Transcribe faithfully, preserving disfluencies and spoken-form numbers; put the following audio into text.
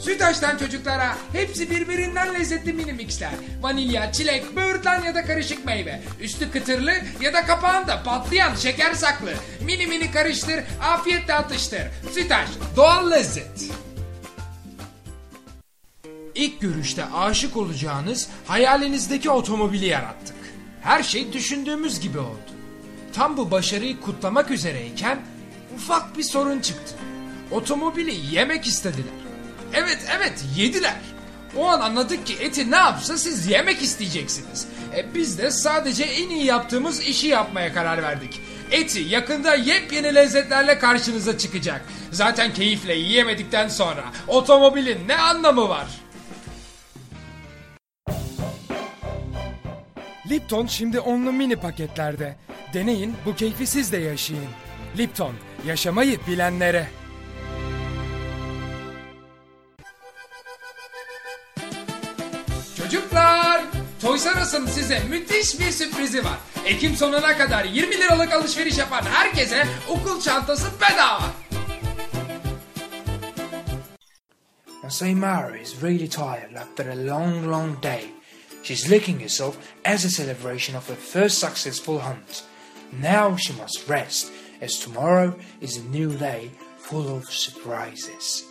Sütaş'tan çocuklara hepsi birbirinden lezzetli mini mixler. Vanilya, çilek, böğürtlen ya da karışık meyve. Üstü kıtırlı ya da kapağında patlayan şeker saklı. Mini mini karıştır, afiyetle atıştır. Sütaş, doğal lezzet. İlk görüşte aşık olacağınız hayalinizdeki otomobili yarattık. Her şey düşündüğümüz gibi oldu. Tam bu başarıyı kutlamak üzereyken ufak bir sorun çıktı. Otomobili yemek istediler. Evet evet yediler. O an anladık ki eti ne yapsa siz yemek isteyeceksiniz. E biz de sadece en iyi yaptığımız işi yapmaya karar verdik. Eti yakında yepyeni lezzetlerle karşınıza çıkacak. Zaten keyifle yiyemedikten sonra otomobilin ne anlamı var? Lipton şimdi onlu mini paketlerde. Deneyin, bu keyfi siz de yaşayın. Lipton, yaşamayı bilenlere. Çocuklar, Toys R Us'ın size müthiş bir sürprizi var. Ekim sonuna kadar yirmi liralık alışveriş yapan herkese okul çantası bedava. Saimara is really tired after a long, long day. She's licking herself as a celebration of her first successful hunt. Now she must rest, as tomorrow is a new day full of surprises.